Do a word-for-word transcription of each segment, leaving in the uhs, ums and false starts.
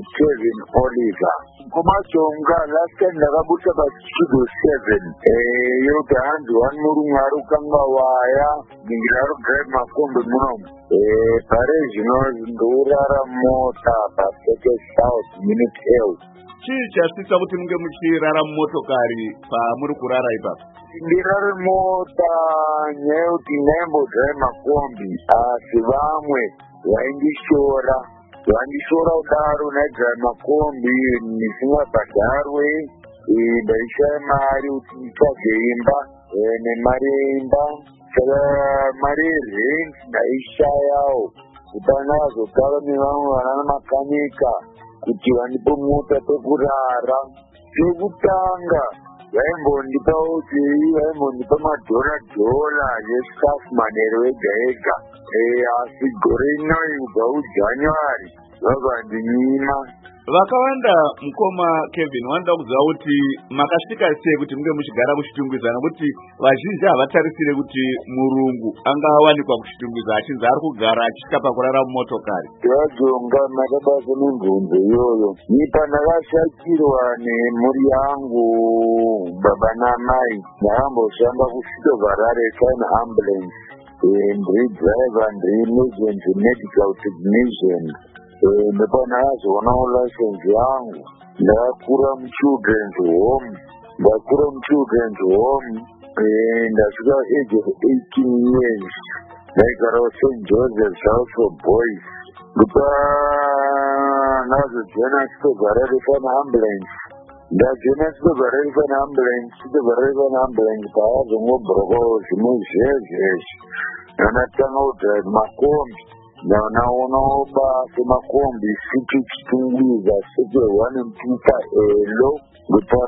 Kevin Oliver. Kumachonga last time ndakabuta pastudio seven. Eh, yote handu one murungaru kanga waya. Ningiraru drive makombe munomu. Eh, pare zvino ndorara mota paseke south minute health. Chii chasisa kuti munge muchirara motokari pamuri kurara ipapo? Ndirare mota nyaya kuti ndaimbodrive makombi asi vamwe vaindishora vandishora kudaro naidrive makombi ndisingabhadharwe ndaishaya mari kuti nditsvage imba nemari yeimba saka mari yerent ndaishayawo kuti andazogara nevamwe vana namakanika kuti vandipe mota pekurara. Chekutanga vaimbondipa kuti vaimbondipa madhora dhora nesikafu manero ega ega, asi gore rinoi kubva kujanuary vakandinyima. Vakawanda mukoma Kevin wanda kuziva kuti makasvika sei kuti munge muchigara muchitungwizana, kuti vazhinji havatarisire kuti murungu angawanikwa kuchitungwiza achinzi ari kugara achitya pakurara mumotokari. Yajonga makabasa mibvunzo iyoyo. Nipa ndakashakirwa nemhuri yangu baba namai, ndakamboshanda kusvika Harare China ambulance, ndiri driver, ndiri emergency medical technician. Ndapana yazonawo license yangu. Ndakura muchildren's home, ndakura muchildren's home, ndasvika age of eighteen years. Ndaigarawo Saint Joseph's House for Boys. Ndipo ndazojoina Harare China ambulance. Ndajoina Harare China ambulance, Harare China ambulance paazongobhurokawo zvimwe zvezvezvi. Ndanatanga kudrive makombi. Ndanaonawo basa makombi sithi chitungwiza sithi one and two elo ndipo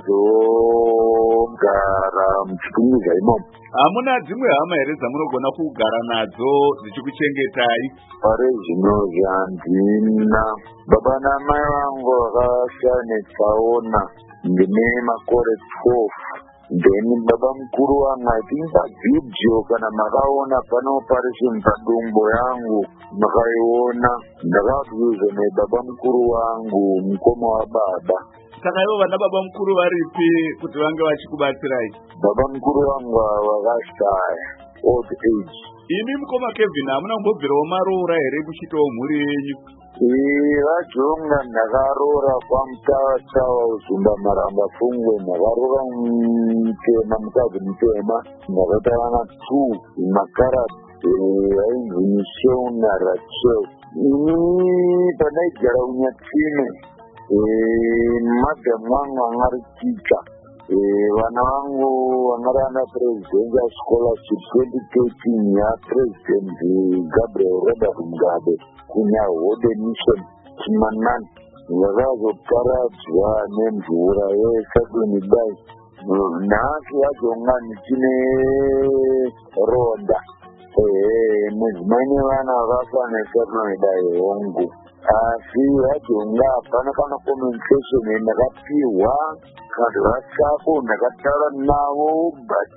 ndazogara muchitungwiza imomo. Hamuna dzimwe hama here dzamunogona kugara nadzo dzichikuchengetai? Pare zvino zvandina. Baba namai vangu vakashaya netsaona ndine makore twelve. Then baba mukuru wangu atimba video kana makaona pane operation padumbu yangu makaiona. Ndakabvunzwa nebaba mukuru wangu mukoma wababa. Saka ivo vana baba mukuru varipi kuti vange vachikubatsirai? Baba mukuru wangu vakashaya old age. Imi mukoma Kevin hamuna kumbobvirawo maroora here muchitawo mhuri yenyu? Vajonga ndakaroora kwamutawa uzumba maramba fungwe, ndakaroora mutema mukadzi mutema, ndakaita vana two makaradzi ainzi Michel naRachel. Ini pandaigara kuNyatsime, madhamu wangu angari ticha. Vana vangu vangari ana presidential scholarship twenty thirteen yapresident Gabriel Robert Mugabe kuNyahode mission Chimanani. Ndakazoparadzwa nemvura yeSaturday Dai. Nhasi vajonga ndichine ronda. Mudzimai nevana vakafa neSaturday Dai hongu. Asi vajonga hapana kana compensation yandakapiwa. Vanhu vatsako ndakataura navo but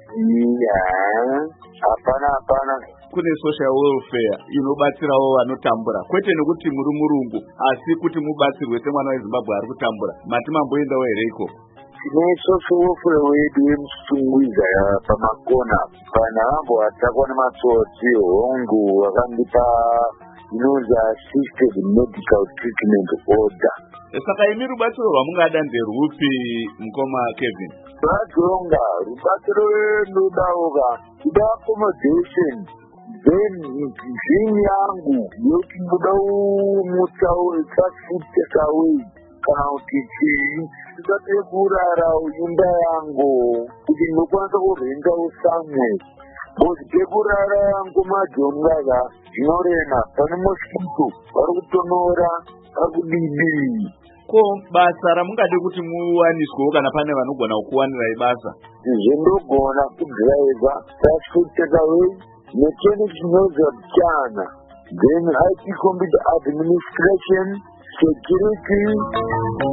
hapana hapana. Kune social welfare inobatsirawo vanotambura, kwete nekuti muri murungu asi kuti mubatsirwe semwana weZimbabwe ari kutambura. Mati mamboendawo here iko? Tine social welfare wedu wemusungwiza pamakona. Kana vambo vatsakwa nematsotsi hongu vakandipa inonzi assisted medical treatment order. Saka imi rubatsiro rwamungada nderwupi mukoma Kevin? Vajonga rubatsiro rwendodawoka kuda accommodation, then zini yangu yokuti ndoda umutsawo food takeaway kana kuti chii ndisati kurara imba yangu kuti ndokwanisa kurengawo somewhere. Bozi pekurara yangu majongaga zvinorema, pane mosquito vari kutonora vari kudii. Ko basa ramungade kuti muwaniswewo kana pane vanogona kukuwanirai basa? Zvendogona kudriva food takeaway mechanic knows China, then I T computer administration, security.